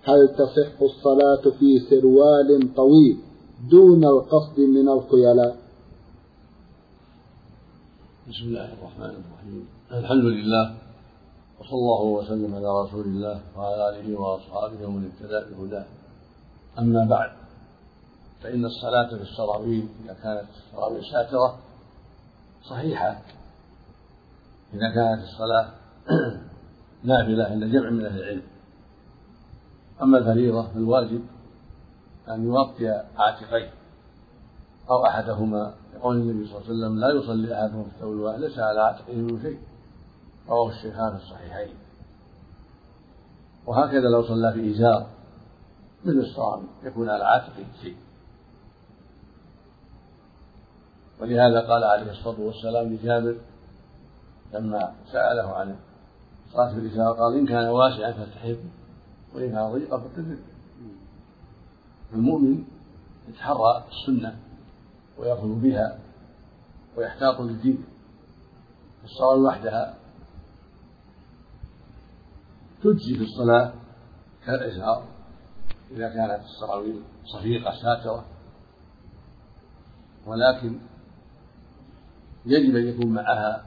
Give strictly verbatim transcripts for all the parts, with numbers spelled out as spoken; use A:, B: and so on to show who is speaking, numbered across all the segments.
A: هل تصح الصلاة في سروال طويل دون القصد من الخيلاء؟
B: بسم الله الرحمن الرحيم. الحمد لله، وصلى الله وسلم على رسول الله وعلى آله وأصحابه ومن اهتدى بهداه. أما بعد، فإن الصلاة في السراويل إذا كانت السراويل ساترة صحيحة إذا كانت الصلاة نافلة عند جمع من أهل العلم. أما الفريضة فالواجب أن يغطي عاتقيه أو أحدهما، يقول النبي صلى الله عليه وسلم: لا يصلي أحدكم في الثوب الواحد ليس على عاتقه من شيء، رواه الشيخان في الصحيحين. وهكذا لو صلى في إزار مثل الصواب يكون على عاتقه شيء. ولهذا قال عليه الصلاة والسلام لجابر لما سأله عن الصلاة في الإزار قال: إن كان واسعا فاستحب وإن كان ضيقا فاتبع. المؤمن يتحرى السنة ويأخذ بها ويحتاط للدين. الصلاة وحدها تجزي في الصلاة كالإزار إذا كانت السراويل صفيقة ساترة، ولكن يجب أن يكون معها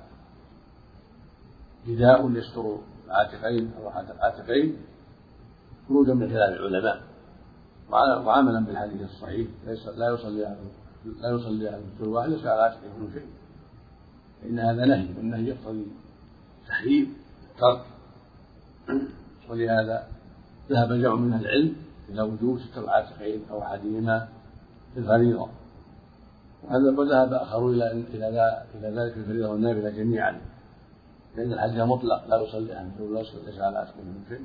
B: رداء يستر العاتقين أو العاتقين خروجا من كلام العلماء وعملا بالحديث الصحيح: لا يصلي لا يصلي على الرجل الواحد ليس على عاتقه من شيء. فإن هذا نهي، والنهي يقتضي تحريم الترك. ولهذا ذهب جمع من العلم إلى وجوب ستر العاتقين أو أحدهما في الفريضة، وذهب آخرون إلى إلى ذلك الفريضة والنافلة جميعا، لأن الحديث مطلق: لا يصلي أحد الرجل ليس على عاتقه من شيء.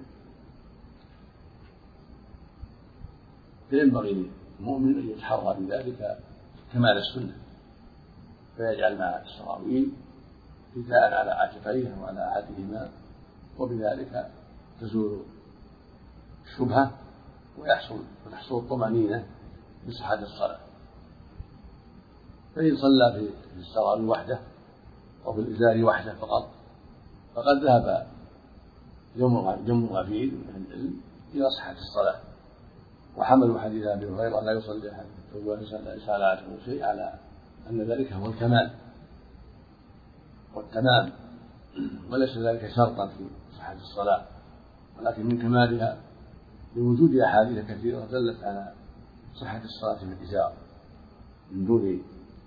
B: فينبغي للمؤمن أن يتحرى بذلك كمال السنة، فيجعل مع السراويل رداء على عاتقيه وعلى أحدهما، وبذلك تزول الشبهة ويحصل وتحصل الطمأنينة بصحة الصلاة. فإن صلى في السراويل وحده أو في الإزار وحده فقط فقد ذهب جمع غفير من أهل العلم إلى صحة الصلاة، وحملوا حديث أبي هريرة: لا يصلي أحد ليس على عاتقه شيء، على أن ذلك هو الكمال والتمام، وليس ذلك شرطا في صحة الصلاة، ولكن من كمالها لوجود أحاديث كثيرة دلت على صحة الصلاة في الإزار من دون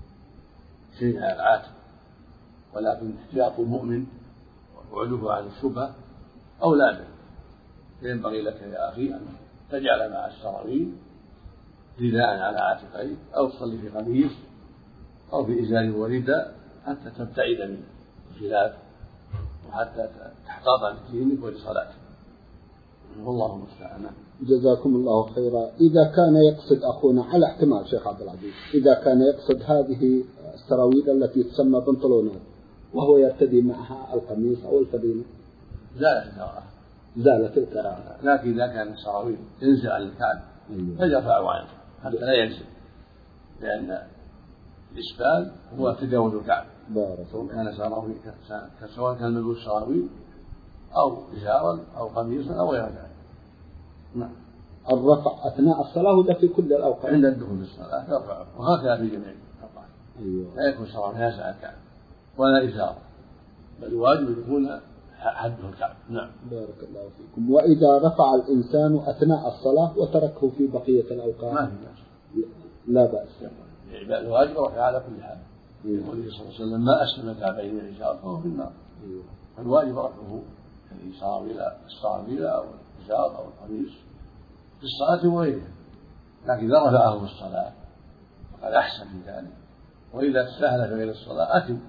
B: شيء على العاتق. ولكن احتياط المؤمن وبعده عن الشبهة أولى به. فينبغي لك يا أخي أن تجعل مع السراويل رداء على عاتقيه، أو تصلي في قميص أو في إزار ورداء حتى تبتعد من الخلاف وحتى تحتاط لدينك ولصلاتك. والله المستعان.
A: جزاكم الله خيرا. إذا كان يقصد أخونا على احتمال شيخ عبد العزيز، إذا كان يقصد هذه السراويل التي تسمى بنطلونات وهو يرتدي معها القميص أو الفدينة،
B: زالت الكراهة
A: زالت الكراهة.
B: لكن إذا كان السراويل ينزل عن الكعب فيرفع عنه حتى لا ينزل، لأن الإسبال هو تجاوز الكعب، سواء كان سراويل سواء كان ملبوس سراويل أو إزارا أو قميصا أو غير ذلك. نعم.
A: الرفع أثناء الصلاة ولا في كل الأوقات؟
B: عند الدخول في الصلاة يرفعه، وهكذا في جميع الأوقات.
A: أيوة.
B: لا يكون سراويل يسع الكعب ولا إزار، بل واجب يكون حده الكعب. نعم.
A: بارك الله فيكم. وإذا رفع الإنسان أثناء الصلاة وتركه في بقية الأوقات
B: ما في بأس،
A: لا بأس.
B: يعني الواجب رفع على كل حال. يقول النبي صلى الله عليه وسلم: ما أسلم الكعبين من الإزار فهو في النار.
A: أيوة.
B: فالواجب رفعه الإسراويل السراويل أو الإزار أو القميص في الصلاة وغيرها، لكن إذا رفعه في الصلاة فقد أحسن في ذلك، وإذا استهل في غير الصلاة أثم،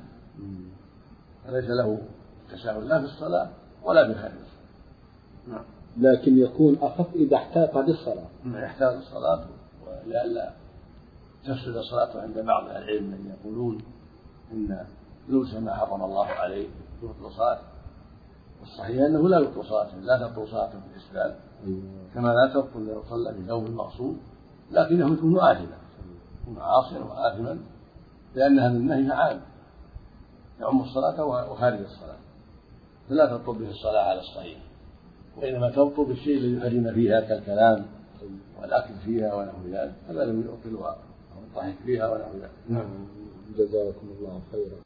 B: فليس له تساهل لا في الصلاة ولا بخارج الصلاة. نعم.
A: لكن يكون أخف إذا احتاط للصلاة.
B: يحتاج الصلاة ولئلا تفسد صلاته عند بعض أهل العلم من يقولون إن لبس ما حرم الله عليه يبطل صلاته، والصحيح أنه لا يبطل صلاته، لا تبطل صلاته في الإسبال كما لا تبطل لو صلى في ثوب مقصود، لكنه يكون آثما، يكون عاصيا وآثما، لأن هذا النهي عام يعم الصلاة وخارج الصلاة، فلا تبطل به الصلاة على الصحيح. وإنما تبطل بالشيء الذي يحرم فيها كالكلام والأكل فيها ونحو ذلك، هذا لم يبطلها أو الضحك فيها ونحو ذلك.
A: نعم، جزاكم الله خيرا.